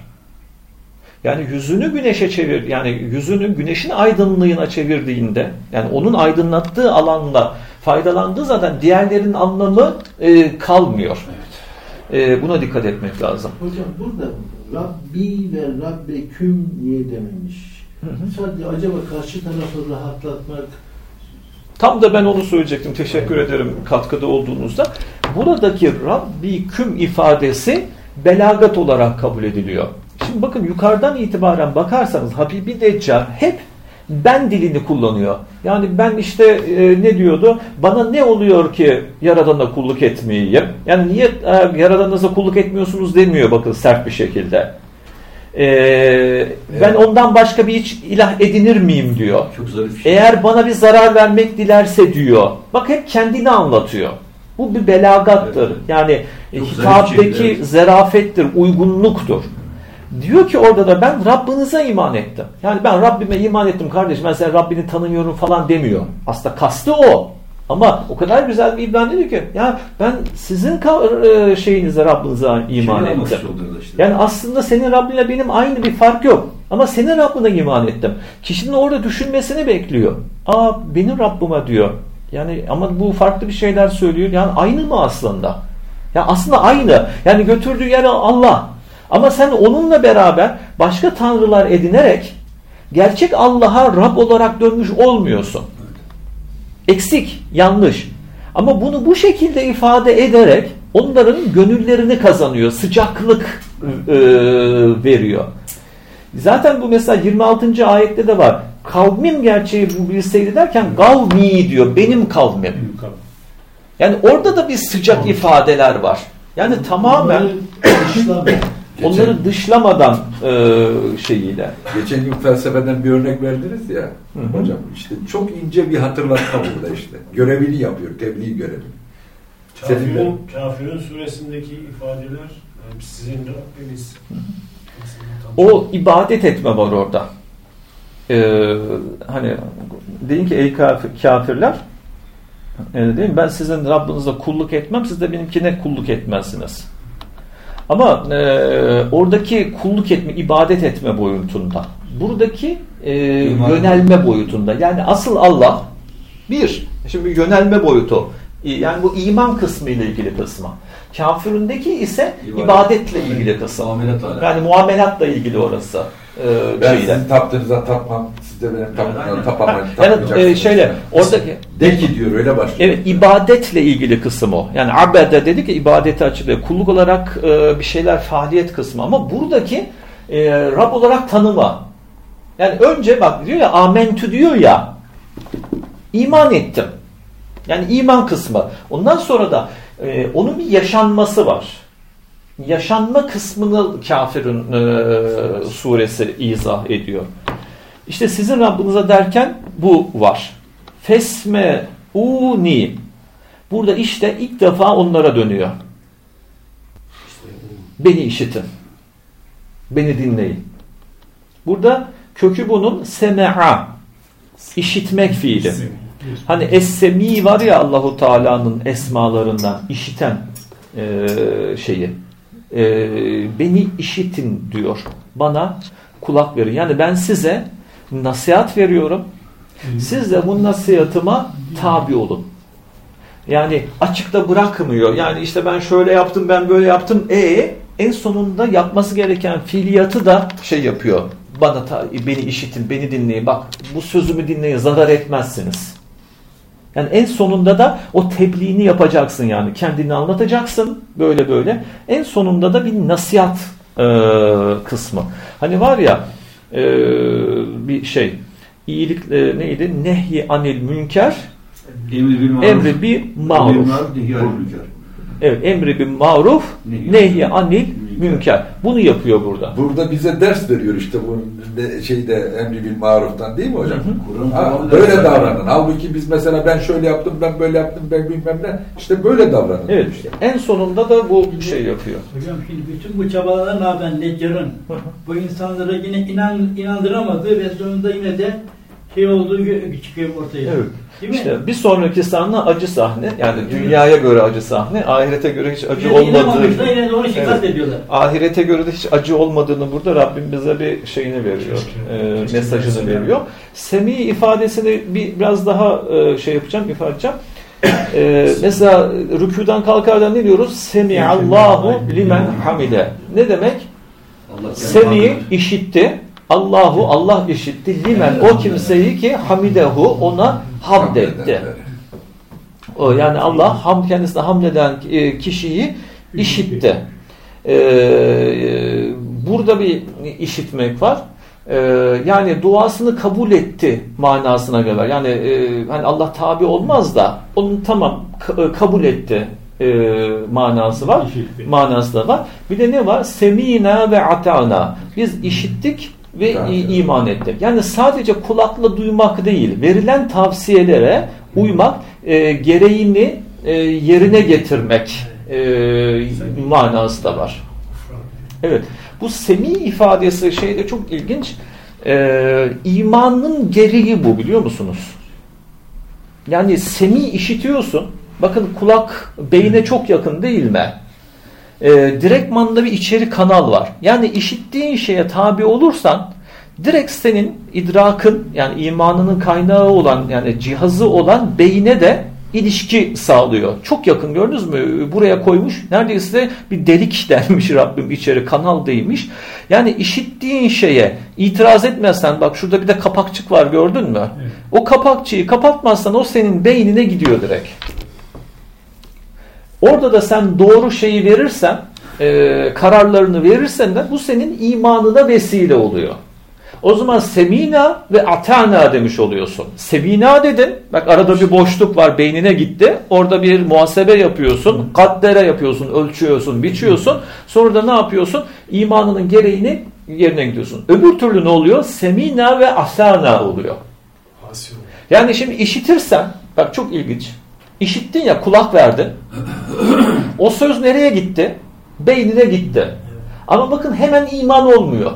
Speaker 1: Yani yüzünü güneşe çevir, yani yüzünü güneşin aydınlığına çevirdiğinde, yani onun aydınlattığı alanla faydalandığı zaten diğerlerinin anlamı e, kalmıyor. Evet. E, buna dikkat etmek lazım.
Speaker 5: Hocam burada Rabbi ve Rabbeküm niye dememiş? Hı hı. Sadece acaba karşı tarafı rahatlatmak.
Speaker 1: Tam da ben onu söyleyecektim. Teşekkür evet. ederim katkıda olduğunuzda. Buradaki Rabbiküm ifadesi belagat olarak kabul ediliyor. Şimdi bakın yukarıdan itibaren bakarsanız Habibi Deccal hep ben dilini kullanıyor. Yani ben işte e, ne diyordu? Bana ne oluyor ki Yaradan'a kulluk etmeyeyim? Yani niye e, Yaradan'a kulluk etmiyorsunuz demiyor bakın sert bir şekilde. E, evet. Ben ondan başka bir hiç ilah edinir miyim diyor.
Speaker 3: Çok zarif şey.
Speaker 1: Eğer bana bir zarar vermek dilerse diyor. Bak hep kendini anlatıyor. Bu bir belagattır. Evet. Yani çok hitaptaki şey, evet. zerafettir, uygunluktur. Diyor ki orada da ben Rabbinize iman ettim. Yani ben Rabbime iman ettim kardeşim. Ben sen Rabbini tanımıyorum falan demiyor. Aslında kastı o. Ama o kadar güzel bir ibran ediyor ki ya ben sizin şeyinize Rabbinize iman şey ettim. Işte. Yani aslında senin Rabbinle benim aynı bir fark yok. Ama senin Rabbine iman ettim. Kişinin orada düşünmesini bekliyor. Aa benim Rabbime diyor. Yani ama bu farklı bir şeyler söylüyor. Yani aynı mı aslında? Ya aslında aynı. Yani götürdüğü yer Allah. Ama sen onunla beraber başka tanrılar edinerek gerçek Allah'a Rab olarak dönmüş olmuyorsun. Eksik, yanlış. Ama bunu bu şekilde ifade ederek onların gönüllerini kazanıyor, sıcaklık e, veriyor. Zaten bu mesela yirmi altıncı ayette de var. Kavmim gerçeği bu bilseydi derken kavmi diyor, benim kavmim. Yani orada da bir sıcak ifadeler var. Yani tamamen onları dışlamadan e, şeyiyle.
Speaker 2: Geçen gün felsefeden bir örnek verdiniz ya, hı-hı, hocam. İşte çok ince bir hatırlatma burada işte. Görevini yapıyor, tebliğ görevi.
Speaker 4: Kafirun, Kafirun suresindeki ifadeler yani sizin Rabbiniz.
Speaker 1: O ibadet etme var orada. Ee, hani deyin ki ey kafir, kafirler e, değil mi? Ben sizin Rabbinize kulluk etmem, siz de benimkine kulluk etmezsiniz. Ama e, oradaki kulluk etme, ibadet etme boyutunda. Buradaki e, yönelme boyutunda. Yani asıl Allah bir. Şimdi yönelme boyutu. Yani bu iman kısmı ile ilgili kısmı. Kafirindeki ise İbadet. ibadetle ilgili kısmı.
Speaker 3: Muamelat
Speaker 1: yani muamelatla ilgili orası. E,
Speaker 2: ben
Speaker 1: şeyle.
Speaker 2: sizin taptığınıza tapmam, siz de benim taptığımdan tapamayın.
Speaker 1: Yani e, şeyle oradaki
Speaker 2: de ki diyor öyle başlıyor.
Speaker 1: Evet, ibadetle ilgili kısım o. Yani abede dedik ki ibadeti açılıyor. Kulluk olarak e, bir şeyler faaliyet kısmı ama buradaki e, Rab olarak tanıma. Yani önce bak diyor ya amentü diyor ya iman ettim. Yani iman kısmı. Ondan sonra da e, onun bir yaşanması var. Yaşanma kısmını Kafirun e, suresi izah ediyor. İşte sizin Rabbinize derken bu var. Fesme uni. Burada işte ilk defa onlara dönüyor. Beni işitin. Beni dinleyin. Burada kökü bunun seme'a. İşitmek fiili. Hani es-semi var ya Allahu Teala'nın esmalarından işiten e, şeyi. E, beni işitin diyor. Bana kulak verin. Yani ben size nasihat veriyorum. Siz de bu nasihatıma tabi olun. Yani açıkta bırakmıyor. Yani işte ben şöyle yaptım, ben böyle yaptım. E en sonunda yapması gereken fiiliyatı da şey yapıyor. Bana ta, beni işitin, beni dinleyin. Bak bu sözümü dinleyin, zarar etmezsiniz. Yani en sonunda da o tebliğini yapacaksın yani. Kendini anlatacaksın böyle böyle. En sonunda da bir nasihat e, kısmı. Hani var ya e, bir şey iyilik e, neydi? Nehy anil münker emri bir maruf. Evet, emri bir maruf nehy anil münker. Bunu yapıyor burada.
Speaker 2: Burada bize ders veriyor işte bu şeyde emri bil maruftan değil mi hocam?
Speaker 1: Hı hı.
Speaker 2: Ha, böyle davranın. Halbuki biz mesela ben şöyle yaptım, ben böyle yaptım, ben bilmem ne. İşte böyle davranın.
Speaker 1: Evet. Işte. En sonunda da bu şey yapıyor.
Speaker 6: Hocam şimdi bütün bu çabalarına rağmen Neccar'ın bu insanlara yine inan, inandıramadığı ve sonunda yine de şey olduğu çıkıyor ortaya.
Speaker 1: Evet. İşte bir sonraki sahne acı sahne. Yani dünyaya göre acı sahne, ahirete göre hiç acı
Speaker 6: yine
Speaker 1: olmadığı.
Speaker 6: Yine de onu şikayet ediyorlar.
Speaker 1: Ahirete göre de hiç acı olmadığını burada Rabbim bize bir şeyini veriyor. E, mesajını veriyor. Semi ifadesini bir, biraz daha e, şey yapacağım, ifade edeceğim. E, mesela rükûdan kalkarken ne diyoruz? Semi'allahu limen hamide. Ne demek? Semi işitti. Allahu Allah işitti. Limen o kimseyi ki hamidehu ona hamd etti. O yani Allah ham kendisine hamleden kişiyi işitti. Ee, burada bir işitmek var. Ee, yani duasını kabul etti manasına göre. Yani e, hani Allah tabi olmaz da onu tamam kabul etti e, manası var. Manası da var. Bir de ne var? Semina ve ata'na. Biz işittik ve iman ettik. Yani sadece kulakla duymak değil, verilen tavsiyelere uymak, e, gereğini e, yerine getirmek e, manası da var. Evet. Bu semi ifadesi şeyde çok ilginç. E, imanın gereği bu, biliyor musunuz? Yani semi işitiyorsun. Bakın kulak beyne çok yakın değil mi? E, direktmanda bir içeri kanal var. Yani işittiğin şeye tabi olursan direkt senin idrakın yani imanının kaynağı olan yani cihazı olan beyine de ilişki sağlıyor. Çok yakın, gördünüz mü? Buraya koymuş. Neredeyse bir delik delmiş Rabbim içeri, kanal değmiş. Yani işittiğin şeye itiraz etmezsen, bak şurada bir de kapakçık var, gördün mü? Evet. O kapakçığı kapatmazsan o senin beynine gidiyor direkt. Orada da sen doğru şeyi verirsen, e, kararlarını verirsen de bu senin imanına vesile oluyor. O zaman semina ve atana demiş oluyorsun. Semina dedin. Bak arada bir boşluk var, beynine gitti. Orada bir muhasebe yapıyorsun. Kaddere yapıyorsun, ölçüyorsun, biçiyorsun. Sonra da ne yapıyorsun? İmanının gereğini yerine gidiyorsun. Öbür türlü ne oluyor? Semina ve atana oluyor. Yani şimdi işitirsen, bak çok ilginç. İşittin ya, kulak verdin. O söz nereye gitti? Beynine gitti. Ama bakın hemen iman olmuyor.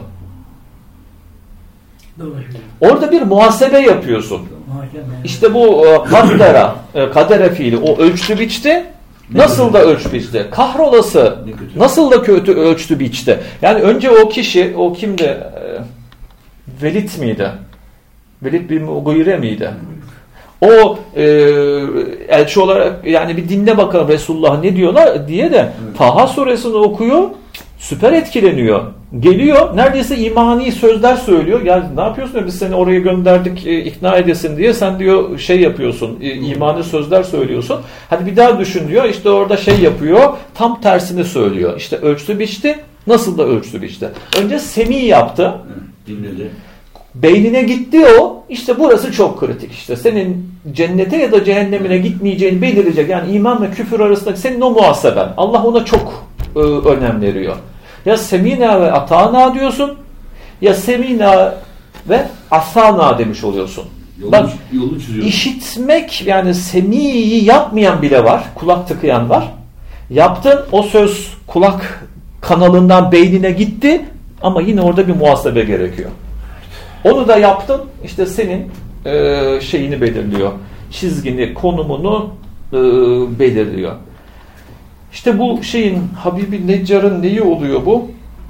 Speaker 1: Orada bir muhasebe yapıyorsun. İşte bu kaddera, kadere fiili, o ölçtü biçti. Nasıl da ölç biçti? Kahrolası nasıl da kötü ölçtü biçti? Yani önce o kişi, o kimdi? Velid miydi? Velid bin Mughire miydi? O e, elçi olarak, yani bir dinle bakalım Resulullah ne diyorlar diye de evet. Taha suresini okuyor, süper etkileniyor. Geliyor, neredeyse imani sözler söylüyor. Ya ne yapıyorsun ya, biz seni oraya gönderdik e, ikna edesin diye, sen diyor şey yapıyorsun, e, imani sözler söylüyorsun. Hadi bir daha düşün diyor, işte orada şey yapıyor, tam tersini söylüyor. İşte ölçtü biçti, nasıl da ölçtü biçti. Önce semi yaptı.
Speaker 3: Dinledi.
Speaker 1: Beynine gitti o. İşte burası çok kritik. İşte senin cennete ya da cehennemine gitmeyeceğini belirecek. Yani iman ve küfür arasındaki senin o muhaseben. Allah ona çok e, önem veriyor. Ya semina ve atana diyorsun, ya semina ve asana demiş oluyorsun.
Speaker 3: Yolunu,
Speaker 1: Bak,
Speaker 3: yolunu çiziyorsun.
Speaker 1: İşitmek, yani semiyi yapmayan bile var. Kulak tıkayan var. Yaptın, o söz kulak kanalından beynine gitti ama yine orada bir muhasebe gerekiyor. Onu da yaptın, işte senin e, şeyini belirliyor. Çizgini, konumunu e, belirliyor. İşte bu şeyin, Habibi Neccar'ın neyi oluyor bu?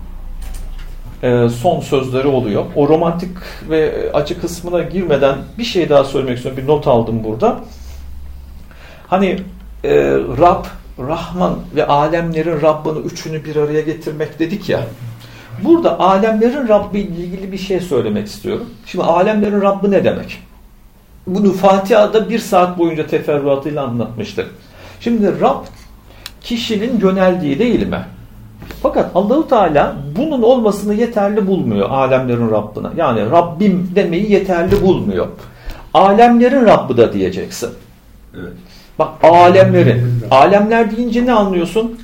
Speaker 1: E, son sözleri oluyor. O romantik ve acı kısmına girmeden bir şey daha söylemek istiyorum. Bir not aldım burada. Hani e, Rab, Rahman ve alemlerin Rabbini üçünü bir araya getirmek dedik ya. Burada alemlerin Rabbi ile ilgili bir şey söylemek istiyorum. Şimdi alemlerin Rabbi ne demek? Bunu Fatiha'da bir saat boyunca teferruatıyla anlatmıştık. Şimdi Rab kişinin yöneldiği değil mi? Fakat Allahu Teala bunun olmasını yeterli bulmuyor alemlerin Rabbine. Yani Rabbim demeyi yeterli bulmuyor. Alemlerin Rabbi da diyeceksin. Evet. Bak alemlerin. Alemler deyince ne anlıyorsun?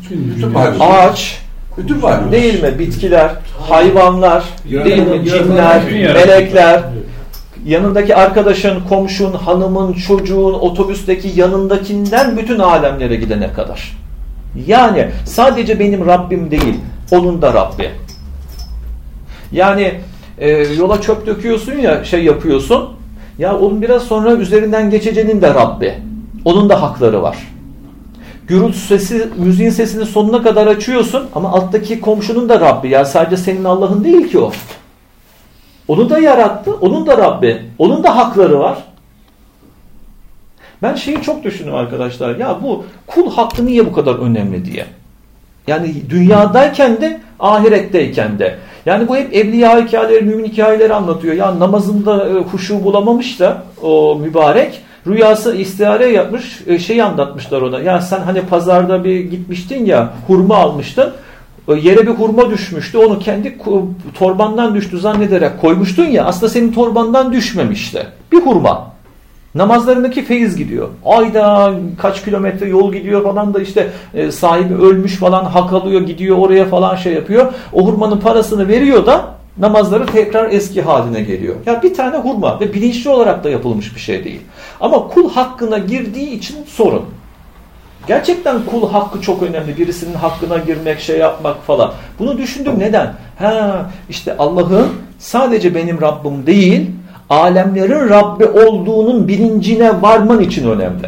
Speaker 1: Ağaç,
Speaker 2: bütün var.
Speaker 1: Değil mi? Bitkiler, hayvanlar, yani, değil mi? Cinler, melekler, yanındaki arkadaşın, komşun, hanımın, çocuğun, otobüsteki yanındakinden bütün alemlere gidene kadar. Yani sadece benim Rabbim değil, onun da Rabbi. Yani e, yola çöp döküyorsun ya, şey yapıyorsun. Ya onun biraz sonra üzerinden geçeceğinin de Rabbi. Onun da hakları var. Gürültü sesi, müziğin sesini sonuna kadar açıyorsun ama alttaki komşunun da Rabbi. Ya sadece senin Allah'ın değil ki o. Onu da yarattı, onun da Rabbi. Onun da hakları var. Ben şeyi çok düşündüm arkadaşlar. Ya bu kul hakkı niye bu kadar önemli diye. Yani dünyadayken de ahiretteyken de. Yani bu hep evliya hikayeleri, mümin hikayeleri anlatıyor. Ya namazında huşu bulamamış da o mübarek rüyası istihare yapmış, şey anlatmışlar ona. Ya sen hani pazarda bir gitmiştin ya, hurma almıştın. Yere bir hurma düşmüştü. Onu kendi torbandan düştü zannederek koymuştun ya. Aslında senin torbandan düşmemişti. Bir hurma. Namazlarındaki feyiz gidiyor. Ayda kaç kilometre yol gidiyor falan da işte e, sahibi ölmüş falan, hak alıyor, gidiyor oraya falan şey yapıyor. O hurmanın parasını veriyor da namazları tekrar eski haline geliyor. Ya bir tane hurma ve bilinçli olarak da yapılmış bir şey değil. Ama kul hakkına girdiği için sorun. Gerçekten kul hakkı çok önemli. Birisinin hakkına girmek, şey yapmak falan. Bunu düşündüm. Neden? Ha, işte Allah'ın sadece benim Rabbim değil, alemlerin Rabbi olduğunun bilincine varman için önemli.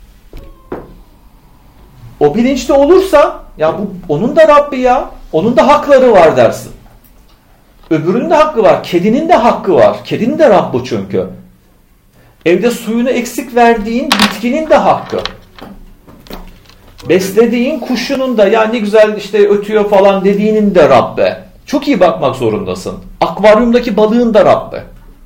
Speaker 1: O bilinçli olursa ya bu onun da Rabbi ya, onun da hakları var dersin. Öbürünün de hakkı var, kedinin de hakkı var. Kedinin de Rabbi çünkü. Evde suyunu eksik verdiğin bitkinin de hakkı. Beslediğin kuşunun da ya ne güzel işte ötüyor falan dediğinin de Rabbe. Çok iyi bakmak zorundasın. Akvaryumdaki balığın da Rabbe.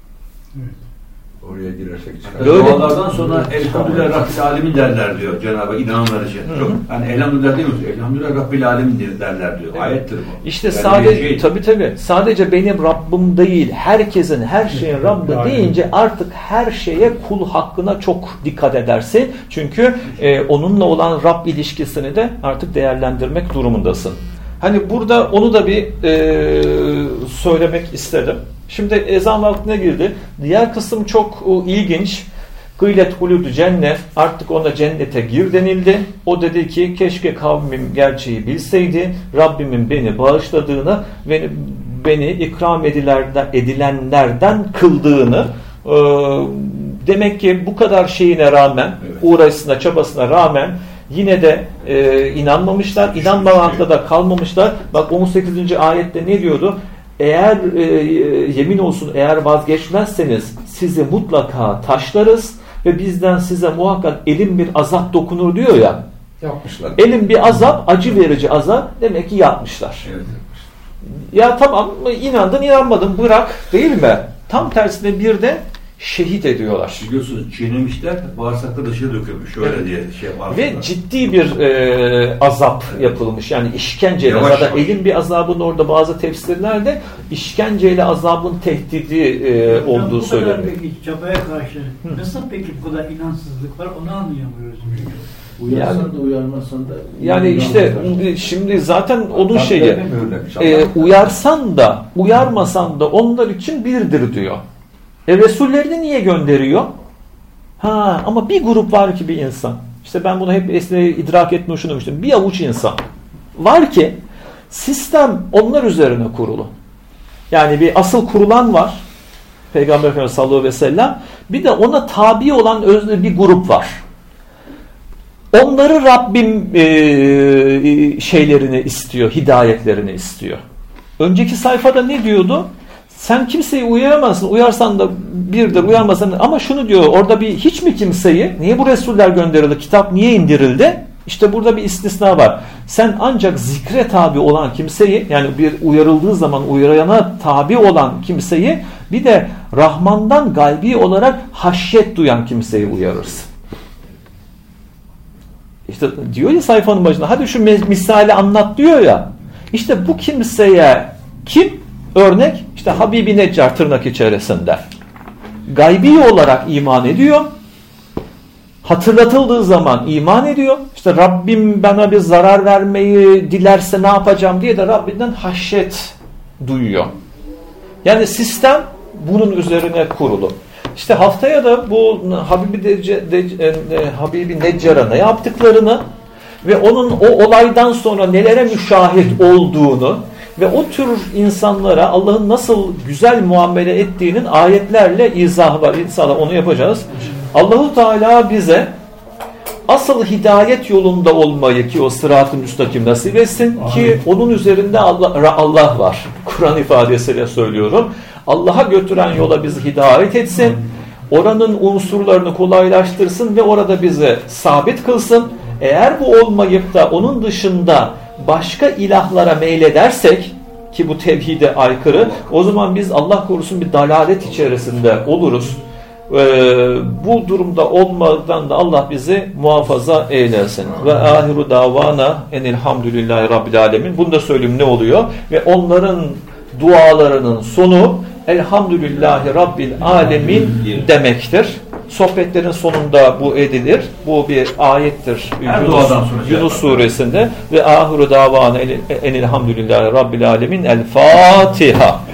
Speaker 2: Oraya girersek çıkar.
Speaker 3: Dualardan sonra elhamdülillah Rabbil Alemin derler diyor Cenab-ı Hak inananlar için. Çok, yani elhamdülillah değil mi? Elhamdülillah Rabbil Alemin derler diyor. Evet. Ayettir bu.
Speaker 1: İşte
Speaker 3: yani
Speaker 1: sadece
Speaker 3: şey...
Speaker 1: tabii tabii sadece benim Rabbim değil, herkesin her şeyin Rabbi deyince artık her şeye kul hakkına çok dikkat edersin. Çünkü e, onunla olan Rab ilişkisini de artık değerlendirmek durumundasın. Hani burada onu da bir e, söylemek istedim. Şimdi ezan vaktine girdi. Diğer kısım çok o, ilginç. Gıylet huludu cennet. Artık ona cennete gir denildi. O dedi ki keşke kavmim gerçeği bilseydi. Rabbimin beni bağışladığını ve beni ikram edilerden, edilenlerden kıldığını. E, demek ki bu kadar şeyine rağmen, evet. uğraşısına, çabasına rağmen yine de e, inanmamışlar. İnanmamakla da kalmamışlar. Bak on sekizinci ayette ne diyordu? Eğer e, yemin olsun eğer vazgeçmezseniz sizi mutlaka taşlarız ve bizden size muhakkak elin bir azap dokunur diyor ya.
Speaker 2: Yapmışlar.
Speaker 1: Elin bir azap, acı verici azap demek ki yapmışlar.
Speaker 2: Evet.
Speaker 1: Ya tamam inandın inanmadın bırak değil mi? Tam tersine bir de şehit ediyorlar.
Speaker 3: Biliyorsunuz çiğnemişler, bağırsakta dışarı dökülmüş. Şöyle
Speaker 1: evet.
Speaker 3: diye şey var.
Speaker 1: Ve ciddi bir e, azap evet. yapılmış. Yani işkenceyle.
Speaker 3: Yavaş
Speaker 1: Zaten
Speaker 3: yavaş.
Speaker 1: elin bir azabın orada bazı tefsirlerde işkenceyle azabın tehdidi e, olduğu söyleniyor.
Speaker 6: Peki çabaya karşı Hı. nasıl peki bu kadar inansızlık var onu anlayamıyoruz.
Speaker 5: Uyarsan
Speaker 1: yani,
Speaker 5: da uyarmasan da.
Speaker 1: Yani işte şimdi zaten onun
Speaker 2: Tam
Speaker 1: şeyi e, uyarsan da uyarmasan da onlar için birdir diyor. E Resullerini niye gönderiyor? Ha ama bir grup var ki bir insan. İşte ben bunu hep esne idrak etme hoşuna demiştim. Bir avuç insan var ki sistem onlar üzerine kurulu. Yani bir asıl kurulan var. Peygamber Efendimiz sallallahu aleyhi ve sellem. Bir de ona tabi olan özlü bir grup var. Onları Rabbim e, şeylerini istiyor, hidayetlerini istiyor. Önceki sayfada ne diyordu? Sen kimseyi uyaramazsın. Uyarsan da birdir, uyarmasan da. Ama şunu diyor, orada bir hiç mi kimseyi, niye bu Resuller gönderildi, kitap niye indirildi? İşte burada bir istisna var. Sen ancak zikre tabi olan kimseyi, yani bir uyarıldığı zaman uyarana tabi olan kimseyi, bir de Rahman'dan gaybi olarak haşyet duyan kimseyi uyarırsın. İşte diyor ya sayfanın başında, hadi şu misali anlat diyor ya. İşte bu kimseye kim? Örnek işte Habibi Neccar tırnak içerisinde. Gaybi olarak iman ediyor. Hatırlatıldığı zaman iman ediyor. İşte Rabbim bana bir zarar vermeyi dilerse ne yapacağım diye de Rabbinden haşyet duyuyor. Yani sistem bunun üzerine kurulu. İşte haftaya da bu Habibi, Dece, De, e, Habibi Neccar'a ne yaptıklarını ve onun o olaydan sonra nelere müşahit olduğunu ve o tür insanlara Allah'ın nasıl güzel muamele ettiğinin ayetlerle izahı var. İnşallah onu yapacağız. Allahu Teala bize asıl hidayet yolunda olmayı ki o sırat-ı müstakim nasip etsin ki onun üzerinde Allah, Allah var. Kur'an ifadesiyle söylüyorum. Allah'a götüren yola bizi hidayet etsin. Oranın unsurlarını kolaylaştırsın ve orada bizi sabit kılsın. Eğer bu olmayıp da onun dışında başka ilahlara meyledersek ki bu tevhide aykırı, o zaman biz Allah korusun bir dalalet içerisinde oluruz. Ee, bu durumda olmadan da Allah bizi muhafaza eylesin. Ve ahiru davana enilhamdülillahi rabbil alemin. Bunu da söyleyeyim ne oluyor? Ve onların dualarının sonu elhamdülillahi rabbil alemin demektir. Sohbetlerin sonunda bu edilir. Bu bir ayettir. Yunus, Yunus suresinde ve ahiru davana enilhamdülillahi rabbil alemin. El Fatiha.